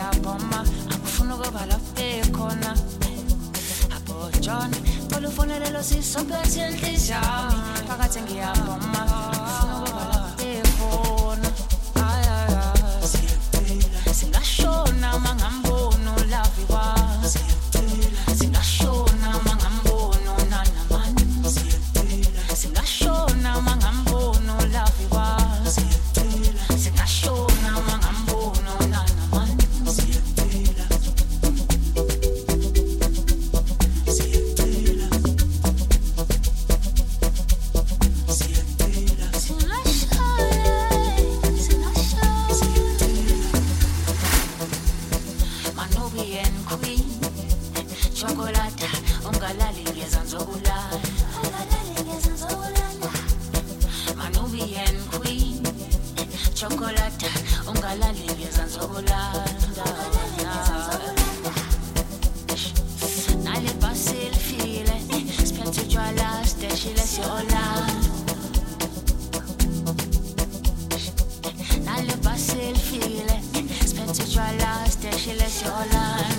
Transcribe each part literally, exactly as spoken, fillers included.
ngiyabhoma akufuna ukuba lapho ekhona abo John tolufonelelo sisophethe inhliziyo phakathi ngiyabhoma akufuna ukuba lapho ekhona ay ay ay singashona mangambona love was singashona mangambona nana man singashona mangambona love was singashona mangambona nana man Manubian queen chocolate ungalali ngezanzokulala ungalali ngezanzokulala Manubian queen chocolate ungalali ngezanzokulala nale basil file spent to your last day she lets you all nale basil file spent to your last day she lets you all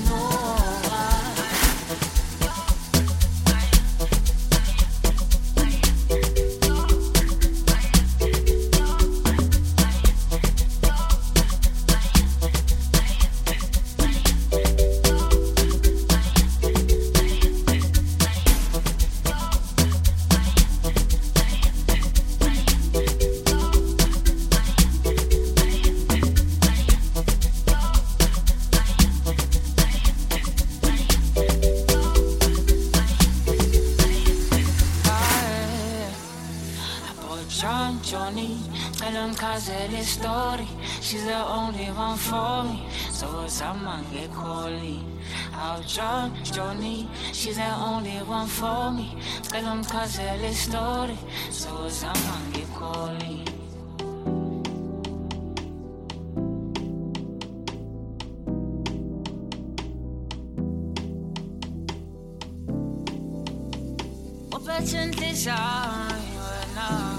John, Johnny, tell him cause of this story. She's the only one for me, so someone get calling. How John, Johnny, she's the only one for me. Tell him cause of this story, so someone get calling. Opportunities are you and I.